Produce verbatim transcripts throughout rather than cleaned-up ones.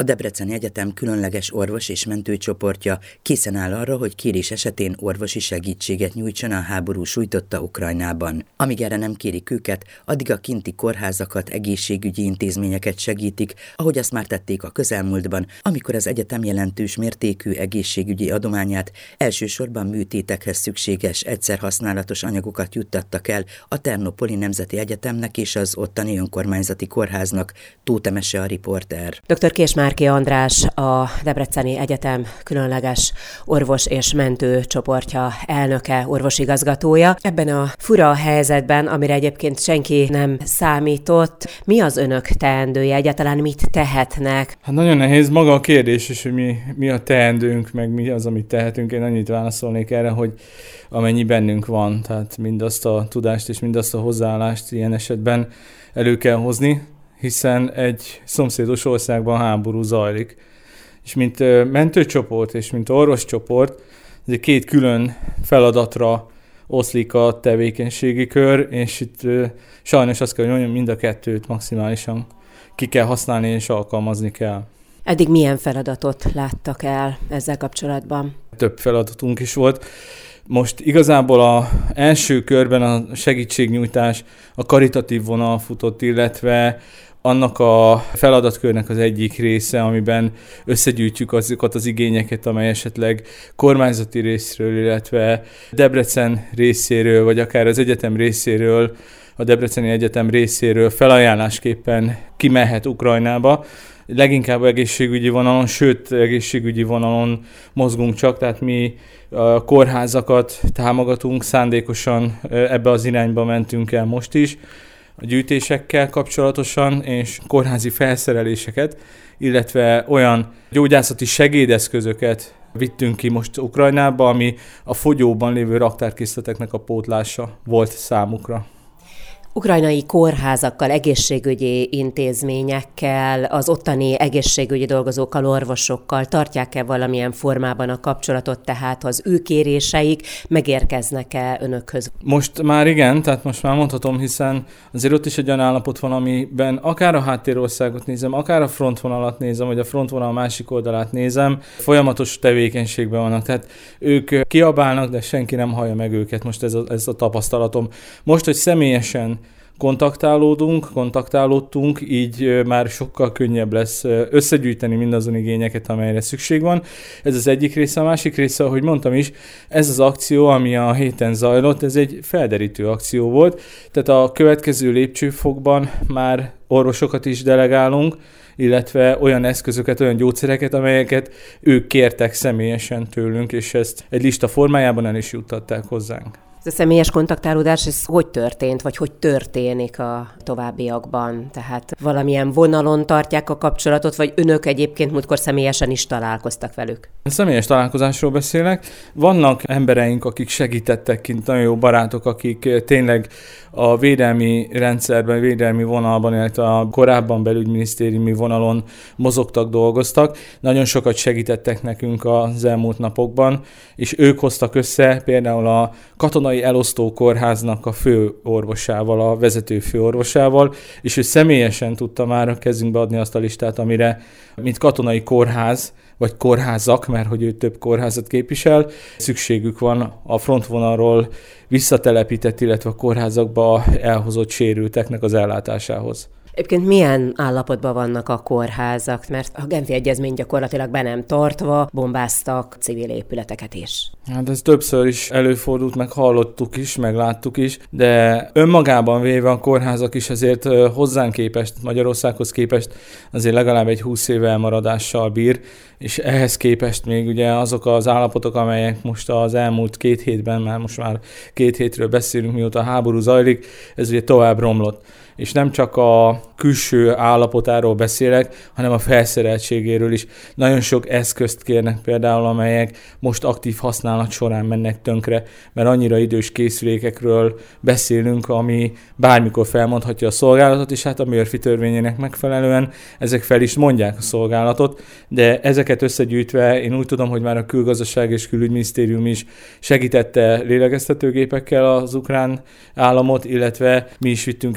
A Debreceni Egyetem különleges orvos és mentőcsoportja készen áll arra, hogy kérés esetén orvosi segítséget nyújtson a háború sújtotta Ukrajnában. Amíg erre nem kérik őket, addig a kinti kórházakat, egészségügyi intézményeket segítik, ahogy azt már tették a közelmúltban, amikor az egyetem jelentős mértékű egészségügyi adományát elsősorban műtétekhez szükséges egyszerhasználatos anyagokat juttattak el a Ternopoli Nemzeti Egyetemnek és az ottani önkormányzati kórháznak. Tóth Emese a riporter. doktor Késmárki András, a Debreceni Egyetem különleges orvos és mentő csoportja elnöke, orvosigazgatója. Ebben a fura helyzetben, amire egyébként senki nem számított, mi az önök teendője, egyáltalán mit tehetnek? Hát nagyon nehéz maga a kérdés is, hogy mi, mi a teendőnk, meg mi az, amit tehetünk. Én annyit válaszolnék erre, hogy amennyi bennünk van, tehát mindazt a tudást és mindazt a hozzáállást ilyen esetben elő kell hozni, hiszen egy szomszédos országban háború zajlik. És mint mentőcsoport és mint orvoscsoport, ez két külön feladatra oszlik a tevékenységi kör, és itt sajnos azt kell, hogy mondjam, mind a kettőt maximálisan ki kell használni és alkalmazni kell. Eddig milyen feladatot láttak el ezzel kapcsolatban? Több feladatunk is volt. Most igazából az első körben a segítségnyújtás a karitatív vonal futott, illetve annak a feladatkörnek az egyik része, amiben összegyűjtjük azokat az igényeket, amely esetleg kormányzati részről, illetve Debrecen részéről, vagy akár az egyetem részéről, a Debreceni Egyetem részéről felajánlásképpen kimehet Ukrajnába. Leginkább egészségügyi vonalon, sőt egészségügyi vonalon mozgunk csak, tehát mi a kórházakat támogatunk, szándékosan ebbe az irányba mentünk el most is, a gyűjtésekkel kapcsolatosan, és kórházi felszereléseket, illetve olyan gyógyászati segédeszközöket vittünk ki most Ukrajnába, ami a fogyóban lévő raktárkészleteknek a pótlása volt számukra. Ukrajnai kórházakkal, egészségügyi intézményekkel, az ottani egészségügyi dolgozókkal, orvosokkal tartják-e valamilyen formában a kapcsolatot, tehát az ő kéréseik megérkeznek-e önökhöz? Most már igen, tehát most már mondhatom, hiszen azért ott is egy olyan állapot van, amiben akár a háttérországot nézem, akár a frontvonalat nézem, vagy a frontvonal másik oldalát nézem, folyamatos tevékenységben vannak, tehát ők kiabálnak, de senki nem hallja meg őket, most ez a, ez a tapasztalatom. Most, hogy személyesen kontaktálódunk, kontaktálódtunk, így már sokkal könnyebb lesz összegyűjteni mindazon igényeket, amelyre szükség van. Ez az egyik része, a másik része, ahogy mondtam is, ez az akció, ami a héten zajlott, ez egy felderítő akció volt, tehát a következő lépcsőfokban már orvosokat is delegálunk, illetve olyan eszközöket, olyan gyógyszereket, amelyeket ők kértek személyesen tőlünk, és ezt egy lista formájában el is juttatták hozzánk. Ez a személyes kontaktálódás, ez hogy történt, vagy hogy történik a továbbiakban? Tehát valamilyen vonalon tartják a kapcsolatot, vagy önök egyébként múltkor személyesen is találkoztak velük? Személyes találkozásról beszélek. Vannak embereink, akik segítettek kint, nagyon jó barátok, akik tényleg a védelmi rendszerben, védelmi vonalban, illetve a korábban belügyminisztériumi vonalon mozogtak, dolgoztak. Nagyon sokat segítettek nekünk az elmúlt napokban, és ők hoztak össze például a katonai elosztó kórháznak a főorvosával, a vezető főorvosával, és ő személyesen tudta már a kezünkbe adni azt a listát, amire, mint katonai kórház, vagy kórházak, mert hogy ő több kórházat képvisel, szükségük van a frontvonalról visszatelepített, illetve a kórházakba elhozott sérülteknek az ellátásához. Egyébként milyen állapotban vannak a kórházak, mert a Genfi Egyezmény gyakorlatilag be nem tartva, bombáztak civil épületeket is. Hát ez többször is előfordult, meg hallottuk is, meg láttuk is, de önmagában véve a kórházak is azért hozzánk képest, Magyarországhoz képest azért legalább egy húsz éve elmaradással bír, és ehhez képest még ugye azok az állapotok, amelyek most az elmúlt két hétben, már most már két hétről beszélünk, mióta a háború zajlik, ez ugye tovább romlott. És nem csak a külső állapotáról beszélek, hanem a felszereltségéről is. Nagyon sok eszközt kérnek például, amelyek most aktív használat során mennek tönkre, mert annyira idős készülékekről beszélünk, ami bármikor felmondhatja a szolgálatot, és hát a Murphy törvényének megfelelően ezek fel is mondják a szolgálatot, de ezeket összegyűjtve én úgy tudom, hogy már a Külgazdaság és Külügyminisztérium is segítette lélegeztetőgépekkel az ukrán államot, illetve mi is vittünk egy néhány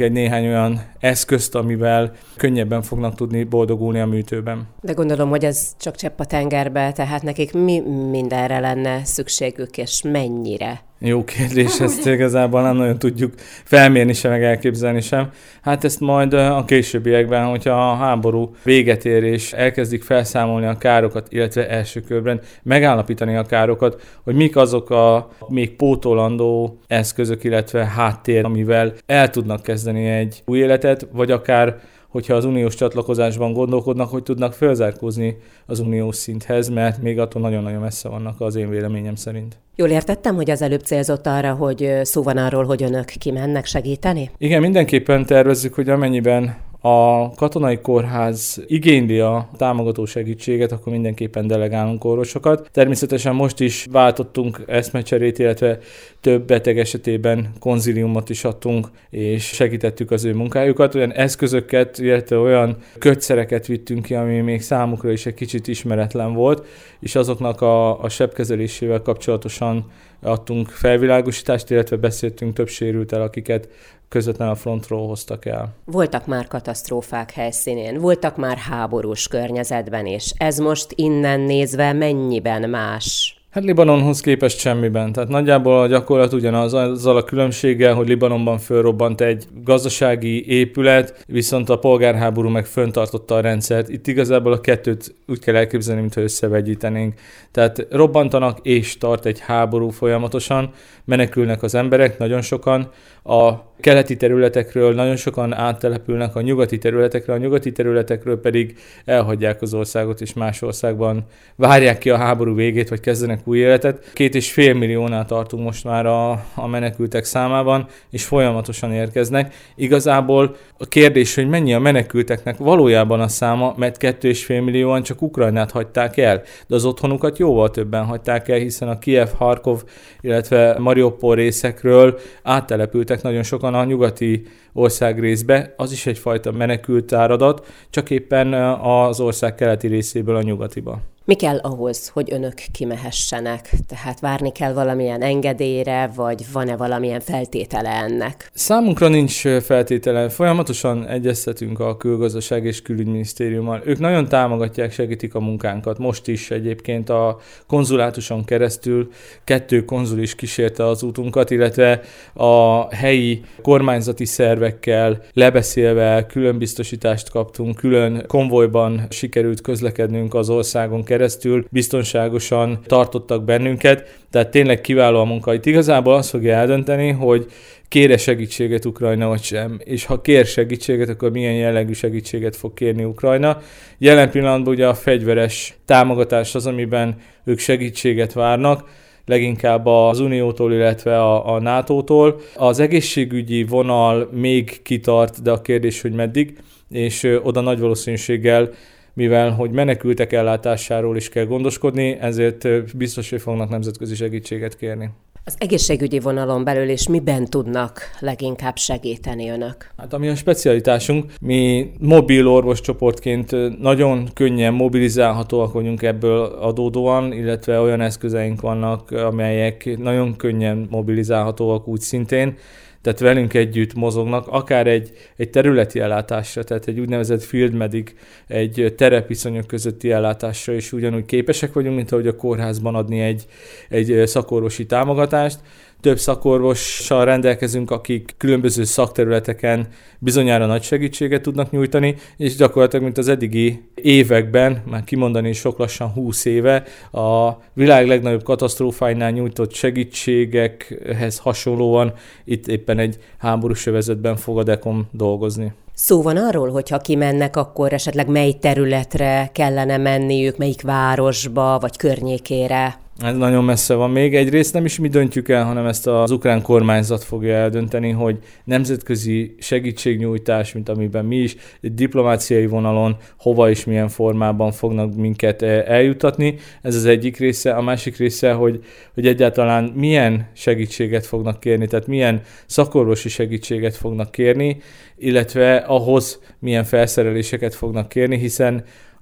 néhány olyan eszközt, amivel könnyebben fognak tudni boldogulni a műtőben. De gondolom, hogy ez csak csepp a tengerbe, tehát nekik mi mindenre lenne szükségük, és mennyire? Jó kérdés, ezt igazából nem nagyon tudjuk felmérni sem, meg elképzelni sem. Hát ezt majd a későbbiekben, hogyha a háború véget ér és elkezdik felszámolni a károkat, illetve első körben megállapítani a károkat, hogy mik azok a még pótolandó eszközök, illetve háttér, amivel el tudnak kezdeni egy új életet, vagy akár hogyha az uniós csatlakozásban gondolkodnak, hogy tudnak felzárkózni az uniós szinthez, mert még attól nagyon-nagyon messze vannak az én véleményem szerint. Jól értettem, hogy az előbb célzott arra, hogy szó van arról, hogy önök kimennek segíteni? Igen, mindenképpen tervezzük, hogy amennyiben a katonai kórház igényli a támogató segítséget, akkor mindenképpen delegálunk orvosokat. Természetesen most is váltottunk eszmecserét, illetve több beteg esetében konziliumot is adtunk, és segítettük az ő munkájukat. Olyan eszközöket, illetve olyan kötszereket vittünk ki, ami még számukra is egy kicsit ismeretlen volt, és azoknak a, a sebkezelésével kapcsolatosan adtunk felvilágosítást, illetve beszéltünk több sérültel, akiket közvetlen a frontról hoztak el. Voltak már katasztrófák helyszínén, voltak már háborús környezetben, és ez most innen nézve mennyiben más? Hát Libanonhoz képest semmiben. Tehát nagyjából a gyakorlat ugyanaz, azzal a különbséggel, hogy Libanonban fölrobbant egy gazdasági épület, viszont a polgárháború meg föntartotta a rendszert. Itt igazából a kettőt úgy kell elképzelni, mintha összevegyítenénk. Tehát robbantanak és tart egy háború folyamatosan, menekülnek az emberek, nagyon sokan. A keleti területekről nagyon sokan áttelepülnek a nyugati területekre, a nyugati területekről pedig elhagyják az országot, és más országban várják ki a háború végét, vagy kezdenek új életet. Két és fél milliónál tartunk most már a, a menekültek számában, és folyamatosan érkeznek. Igazából a kérdés, hogy mennyi a menekülteknek valójában a száma, mert két és fél millióan csak Ukrajnát hagyták el, de az otthonukat jóval többen hagyták el, hiszen a Kijev, Harkov, illetve Mariupol részekről áttelepültek nagyon sokan a nyugati országrészbe, az is egyfajta menekült áradat, csak éppen az ország keleti részéből a nyugatiba. Mi kell ahhoz, hogy önök kimehessenek? Tehát várni kell valamilyen engedélyre, vagy van-e valamilyen feltétele ennek? Számunkra nincs feltétele. Folyamatosan egyeztetünk a Külgazdaság és Külügyminisztériummal. Ők nagyon támogatják, segítik a munkánkat. Most is egyébként a konzulátuson keresztül kettő konzul is kísérte az útunkat, illetve a helyi kormányzati szervekkel lebeszélve külön biztosítást kaptunk, külön konvojban sikerült közlekednünk az országon keresztül, biztonságosan tartottak bennünket, tehát tényleg kiváló a munka. Itt igazából azt fogja eldönteni, hogy kér-e segítséget Ukrajna, vagy sem, és ha kér segítséget, akkor milyen jellegű segítséget fog kérni Ukrajna. Jelen pillanatban ugye a fegyveres támogatás az, amiben ők segítséget várnak, leginkább az Uniótól, illetve a, a nátótól. Az egészségügyi vonal még kitart, de a kérdés, hogy meddig, és oda nagy valószínűséggel, mivel hogy menekültek ellátásáról is kell gondoskodni, ezért biztos, hogy fognak nemzetközi segítséget kérni. Az egészségügyi vonalon belül is miben tudnak leginkább segíteni önök? Hát ami a specialitásunk, mi mobil orvoscsoportként nagyon könnyen mobilizálhatóak vagyunk ebből adódóan, illetve olyan eszközeink vannak, amelyek nagyon könnyen mobilizálhatóak úgy szintén, tehát velünk együtt mozognak, akár egy, egy területi ellátásra, tehát egy úgynevezett field medic, egy terepviszonyok közötti ellátásra is ugyanúgy képesek vagyunk, mint ahogy a kórházban adni egy, egy szakorvosi támogatást. Több szakorvossal rendelkezünk, akik különböző szakterületeken bizonyára nagy segítséget tudnak nyújtani, és gyakorlatilag, mint az eddigi években, már kimondani sok lassan húsz éve, a világ legnagyobb katasztrófáinál nyújtott segítségekhez hasonlóan itt éppen egy háborús övezetben fog a dekom dolgozni. Szó van arról, hogy ha kimennek, akkor esetleg mely területre kellene menniük, melyik városba, vagy környékére? Ez nagyon messze van még. Egyrészt nem is mi döntjük el, hanem ezt az ukrán kormányzat fogja eldönteni, hogy nemzetközi segítségnyújtás, mint amiben mi is, egy diplomáciai vonalon hova és milyen formában fognak minket eljutatni. Ez az egyik része. A másik része, hogy, hogy egyáltalán milyen segítséget fognak kérni, tehát milyen szakorvosi segítséget fognak kérni, illetve ahhoz milyen felszereléseket fognak kérni, hiszen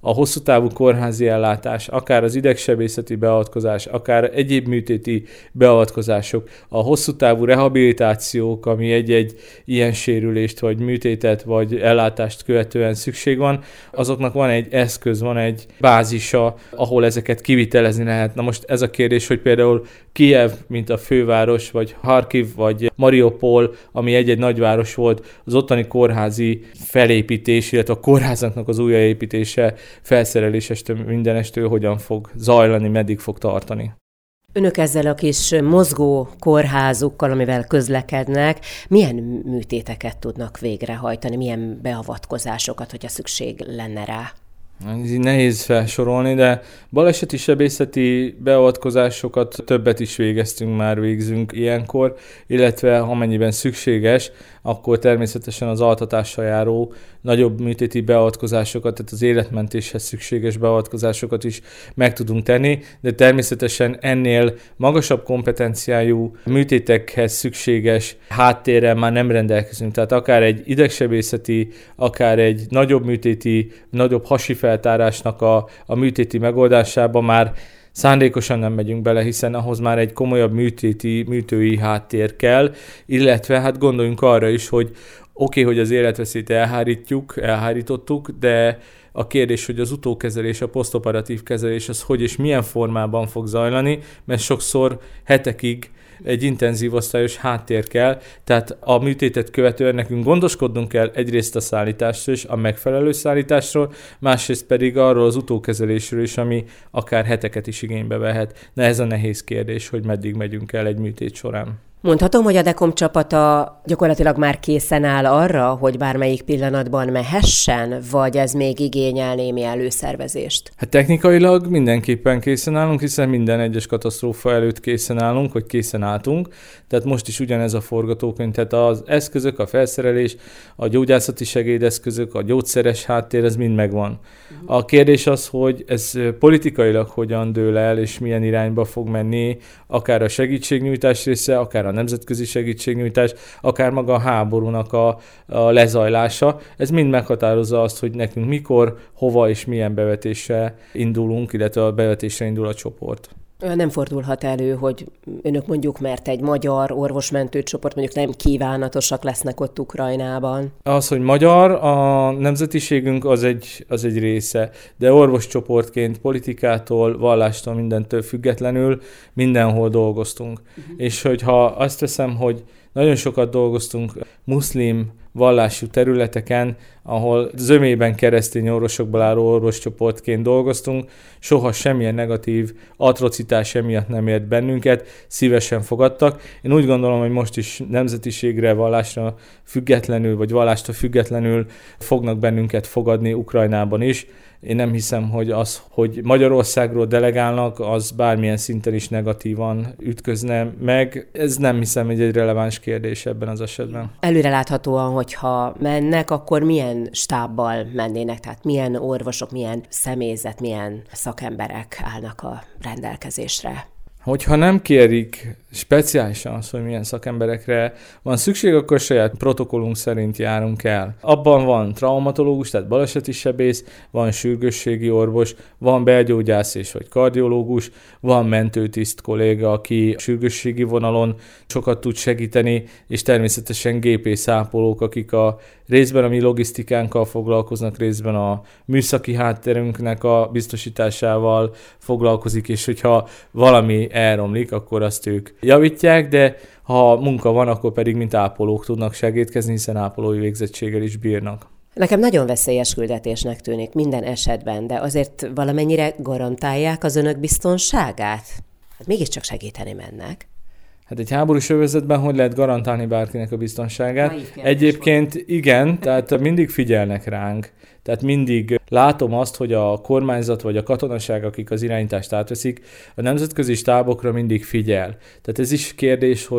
a hosszú távú kórházi ellátás, akár az idegsebészeti beavatkozás, akár egyéb műtéti beavatkozások, a hosszú távú rehabilitációk, ami egy-egy ilyen sérülést, vagy műtétet, vagy ellátást követően szükség van, azoknak van egy eszköz, van egy bázisa, ahol ezeket kivitelezni lehet. Na most ez a kérdés, hogy például Kijev, mint a főváros, vagy Harkiv, vagy Mariupol, ami egy-egy nagyváros volt, az ottani kórházi felépítés, illetve a kórházaknak az újjáépítése, felszerelésestől, mindenestől hogyan fog zajlani, meddig fog tartani. Önök ezzel a kis mozgó kórházukkal, amivel közlekednek, milyen műtéteket tudnak végrehajtani, milyen beavatkozásokat, hogyha szükség lenne rá? Ez így nehéz felsorolni, de baleseti sebészeti beavatkozásokat többet is végeztünk már, végzünk ilyenkor, illetve amennyiben szükséges, akkor természetesen az altatással járó nagyobb műtéti beavatkozásokat, tehát az életmentéshez szükséges beavatkozásokat is meg tudunk tenni, de természetesen ennél magasabb kompetenciájú műtétekhez szükséges háttérrel már nem rendelkezünk. Tehát akár egy idegsebészeti, akár egy nagyobb műtéti, nagyobb hasi feltárásnak a, a műtéti megoldásába már szándékosan nem megyünk bele, hiszen ahhoz már egy komolyabb műtéti, műtői háttér kell, illetve hát gondoljunk arra is, hogy oké, okay, hogy az életveszélyt elhárítjuk, elhárítottuk, de a kérdés, hogy az utókezelés, a posztoperatív kezelés az hogy és milyen formában fog zajlani, mert sokszor hetekig egy intenzív osztályos háttér kell, tehát a műtétet követően nekünk gondoskodnunk kell egyrészt a szállításról is, a megfelelő szállításról, másrészt pedig arról az utókezelésről is, ami akár heteket is igénybe vehet. Na ez a nehéz kérdés, hogy meddig megyünk el egy műtét során. Mondhatom, hogy a Dekom csapata gyakorlatilag már készen áll arra, hogy bármelyik pillanatban mehessen, vagy ez még igényel némi előszervezést? Hát technikailag mindenképpen készen állunk, hiszen minden egyes katasztrófa előtt készen állunk, hogy készen álltunk. Tehát most is ugyanez a forgatókönyv, tehát az eszközök, a felszerelés, a gyógyászati segédeszközök, a gyógyszeres háttér, ez mind megvan. A kérdés az, hogy ez politikailag hogyan dől el, és milyen irányba fog menni, akár a segítségnyújtás része, akár a nemzetközi segítségnyújtás, akár maga a háborúnak a, a lezajlása. Ez mind meghatározza azt, hogy nekünk mikor, hova és milyen bevetésre indulunk, illetve a bevetésre indul a csoport. Nem fordulhat elő, hogy önök mondjuk, mert egy magyar orvosmentő csoport mondjuk nem kívánatosak lesznek ott Ukrajnában? Az, hogy magyar, a nemzetiségünk az egy, az egy része, de orvoscsoportként politikától, vallástól, mindentől függetlenül mindenhol dolgoztunk. Uh-huh. És hogyha azt veszem, hogy nagyon sokat dolgoztunk muszlim vallású területeken, ahol zömében keresztény orvosokból álló orvoscsoportként dolgoztunk, soha semmilyen negatív atrocitás emiatt nem ért bennünket, szívesen fogadtak. Én úgy gondolom, hogy most is nemzetiségre, vallásra függetlenül, vagy vallástól függetlenül fognak bennünket fogadni Ukrajnában is. Én nem hiszem, hogy az, hogy Magyarországról delegálnak, az bármilyen szinten is negatívan ütközne meg. Ez nem hiszem, hogy egy releváns kérdés ebben az esetben. Előreláthatóan, hogyha mennek, akkor milyen stábbal mennének? Tehát milyen orvosok, milyen személyzet, milyen szakemberek állnak a rendelkezésre? Hogyha nem kérik speciálisan az, hogy milyen szakemberekre van szükség, akkor saját protokollunk szerint járunk el. Abban van traumatológus, tehát baleseti sebész, van sürgősségi orvos, van belgyógyász és vagy kardiológus, van mentőtiszt kolléga, aki sürgősségi vonalon sokat tud segíteni, és természetesen gépészápolók, akik a részben a mi logisztikánkkal foglalkoznak, részben a műszaki hátterünknek a biztosításával foglalkozik, és hogyha valami elromlik, akkor azt ők javítják, de ha munka van, akkor pedig mint ápolók tudnak segítkezni, hiszen ápolói végzettséggel is bírnak. Nekem nagyon veszélyes küldetésnek tűnik minden esetben, de azért valamennyire garantálják az önök biztonságát? Hát mégiscsak segíteni mennek. Hát egy háborús övezetben hogy lehet garantálni bárkinek a biztonságát? Egyébként igen, tehát mindig figyelnek ránk. Tehát mindig látom azt, hogy a kormányzat vagy a katonaság, akik az irányítást átveszik, a nemzetközi stábokra mindig figyel. Tehát ez is kérdés, hogy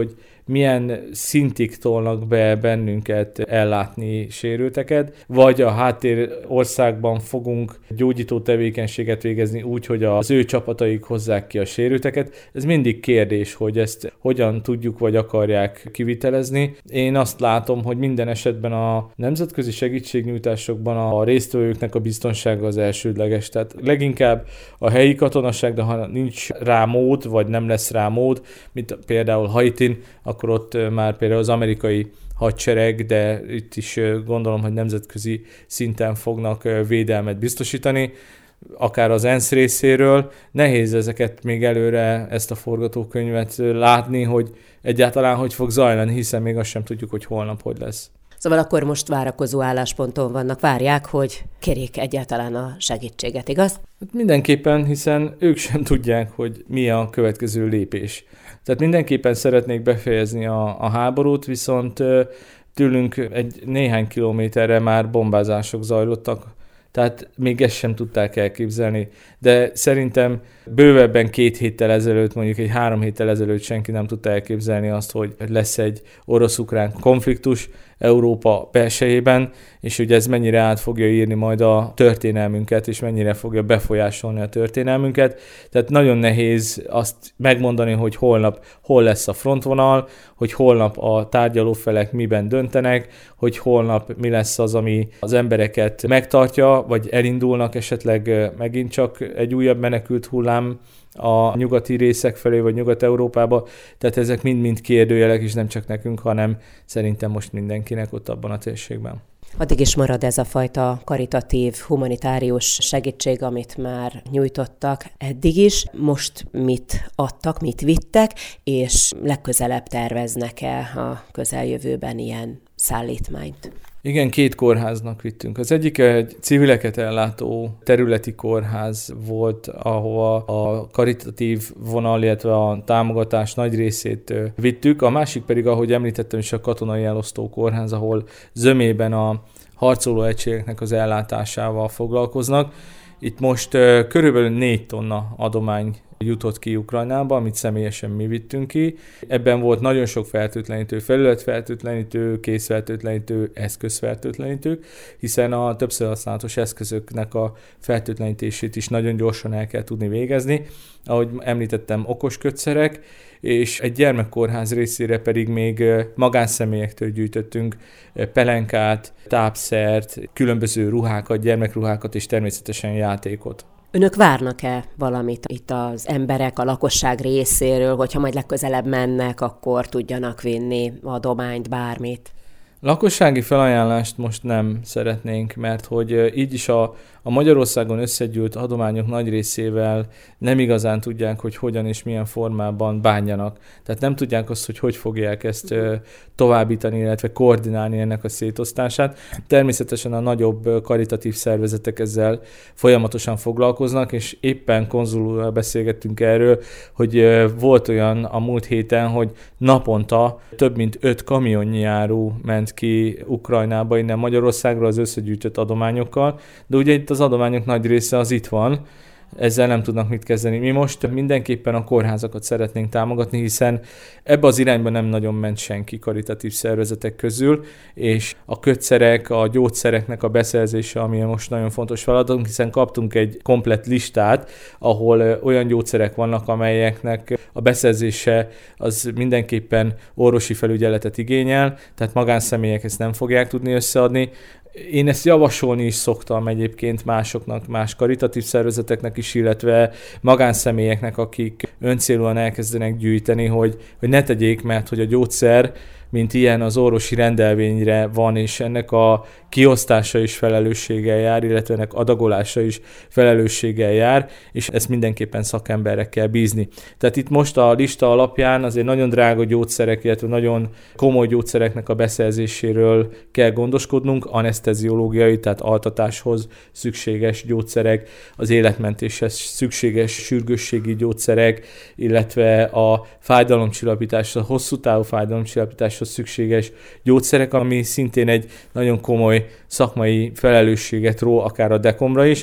milyen szintig tolnak be bennünket ellátni sérülteket, vagy a háttér országban fogunk gyógyító tevékenységet végezni úgy, hogy az ő csapataik hozzák ki a sérülteket. Ez mindig kérdés, hogy ezt hogyan tudjuk vagy akarják kivitelezni. Én azt látom, hogy minden esetben a nemzetközi segítségnyújtásokban a résztvevőknek a biztonsága az elsődleges. Tehát leginkább a helyi katonaság, de ha nincs rá mód, vagy nem lesz rá mód, mint például Haitin, akkor ott már például az amerikai hadsereg, de itt is gondolom, hogy nemzetközi szinten fognak védelmet biztosítani, akár az ENSZ részéről. Nehéz ezeket még előre, ezt a forgatókönyvet látni, hogy egyáltalán hogy fog zajlani, hiszen még azt sem tudjuk, hogy holnap hogy lesz. Szóval akkor most várakozó állásponton vannak, várják, hogy kérjék egyáltalán a segítséget, igaz? Mindenképpen, hiszen ők sem tudják, hogy mi a következő lépés. Tehát mindenképpen szeretnék befejezni a, a háborút, viszont tőlünk egy néhány kilométerre már bombázások zajlottak, tehát még ezt sem tudták elképzelni. De szerintem bővebben két héttel ezelőtt, mondjuk egy három héttel ezelőtt senki nem tudta elképzelni azt, hogy lesz egy orosz-ukrán konfliktus Európa belsejében, és hogy ez mennyire át fogja írni majd a történelmünket, és mennyire fogja befolyásolni a történelmünket. Tehát nagyon nehéz azt megmondani, hogy holnap hol lesz a frontvonal, hogy holnap a tárgyalófelek miben döntenek, hogy holnap mi lesz az, ami az embereket megtartja, vagy elindulnak esetleg megint csak egy újabb menekült hullám a nyugati részek felé, vagy Nyugat-Európába. Tehát ezek mind-mind kérdőjelek, és nem csak nekünk, hanem szerintem most mindenkinek ott abban a térségben. Addig is marad ez a fajta karitatív, humanitárius segítség, amit már nyújtottak eddig is. Most mit adtak, mit vittek, és legközelebb terveznek-e a közeljövőben ilyen szállítmányt? Igen, két kórháznak vittünk. Az egyik egy civileket ellátó területi kórház volt, ahova a karitatív vonal, illetve a támogatás nagy részét vittük. A másik pedig, ahogy említettem is, a katonai elosztó kórház, ahol zömében a harcoló egységeknek az ellátásával foglalkoznak. Itt most körülbelül négy tonna adomány jutott ki Ukrajnába, amit személyesen mi vittünk ki. Ebben volt nagyon sok fertőtlenítő, felületfertőtlenítő, készfertőtlenítő, eszközfertőtlenítők, hiszen a többször használatos eszközöknek a fertőtlenítését is nagyon gyorsan el kell tudni végezni. Ahogy említettem, okos kötszerek, és egy gyermekkórház részére pedig még magánszemélyektől gyűjtöttünk pelenkát, tápszert, különböző ruhákat, gyermekruhákat és természetesen játékot. Önök várnak-e valamit itt az emberek, a lakosság részéről, hogyha majd legközelebb mennek, akkor tudjanak vinni adományt, bármit? Lakossági felajánlást most nem szeretnénk, mert hogy így is a, a Magyarországon összegyűlt adományok nagy részével nem igazán tudják, hogy hogyan és milyen formában bánjanak. Tehát nem tudják azt, hogy hogy fogják ezt továbbítani, illetve koordinálni ennek a szétosztását. Természetesen a nagyobb karitatív szervezetek ezzel folyamatosan foglalkoznak, és éppen konzulul beszélgettünk erről, hogy volt olyan a múlt héten, hogy naponta több mint öt kamionnyi áru ment ki Ukrajnába, innen Magyarországra az összegyűjtött adományokkal, de ugye itt az adományok nagy része az itt van, ezzel nem tudnak mit kezdeni. Mi most mindenképpen a kórházakat szeretnénk támogatni, hiszen ebbe az irányba nem nagyon ment senki karitatív szervezetek közül, és a kötszerek, a gyógyszereknek a beszerzése, ami most nagyon fontos feladatunk, hiszen kaptunk egy komplett listát, ahol olyan gyógyszerek vannak, amelyeknek a beszerzése az mindenképpen orvosi felügyeletet igényel, tehát magánszemélyek ezt nem fogják tudni összeadni. Én ezt javasolni is szoktam egyébként másoknak, más karitatív szervezeteknek is, illetve magánszemélyeknek, akik öncélúan elkezdenek gyűjteni, hogy, hogy ne tegyék, mert hogy a gyógyszer, mint ilyen, az orvosi rendelvényre van, és ennek a kiosztása is felelősséggel jár, illetve ennek adagolása is felelősséggel jár, és ezt mindenképpen szakemberre kell bízni. Tehát itt most a lista alapján azért nagyon drága gyógyszerek, illetve nagyon komoly gyógyszereknek a beszerzéséről kell gondoskodnunk, aneszteziológiai, tehát altatáshoz szükséges gyógyszerek, az életmentéshez szükséges sürgősségi gyógyszerek, illetve a fájdalomcsillapításra, a hosszú távú fájdalomcsillapításhoz szükséges gyógyszerek, ami szintén egy nagyon komoly szakmai felelősséget ró akár a dekomra is.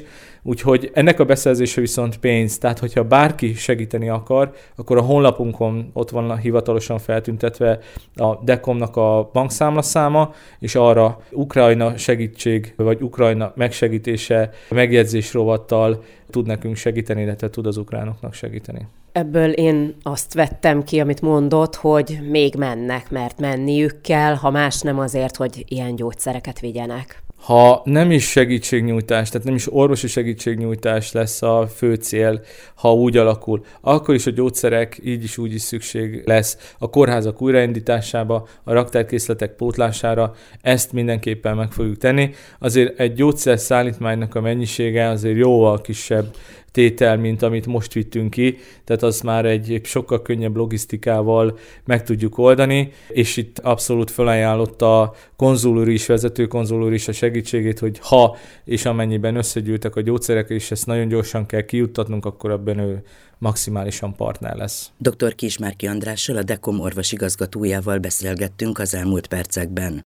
Úgyhohogy ennek a beszerzése viszont pénz, tehát hogyha bárki segíteni akar, akkor a honlapunkon ott van hivatalosan feltüntetve a Dekomnak a bankszámlaszáma, és arra Ukrajna segítség, vagy Ukrajna megsegítése megjegyzés rovattal tud nekünk segíteni, illetve tud az ukránoknak segíteni. Ebből én azt vettem ki, amit mondott, hogy még mennek, mert menniük kell, ha más nem azért, hogy ilyen gyógyszereket vigyenek. Ha nem is segítségnyújtás, tehát nem is orvosi segítségnyújtás lesz a fő cél, ha úgy alakul, akkor is a gyógyszerek így is úgy is szükség lesz a kórházak újraindításába, a raktárkészletek pótlására, ezt mindenképpen meg fogjuk tenni. Azért egy gyógyszer szállítmánynak a mennyisége azért jóval kisebb tétel, mint amit most vittünk ki, tehát az már egy sokkal könnyebb logisztikával meg tudjuk oldani, és itt abszolút felajánlott a konzul úr is, vezető konzul úr is a segítségét, hogy ha és amennyiben összegyűltek a gyógyszerek, és ezt nagyon gyorsan kell kijuttatnunk, akkor abban ő maximálisan partner lesz. doktor Kismárki Andrással, a Dekom orvosigazgatójával beszélgettünk az elmúlt percekben.